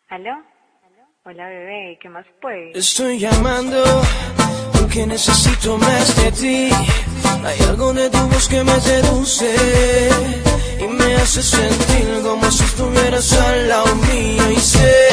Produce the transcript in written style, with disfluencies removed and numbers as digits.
¿Aló? Hola bebé, ¿qué más pues? Estoy llamando porque necesito más de ti. Hay algo de tu voz que me seduce y me hace sentir como si estuvieras al lado mío y sé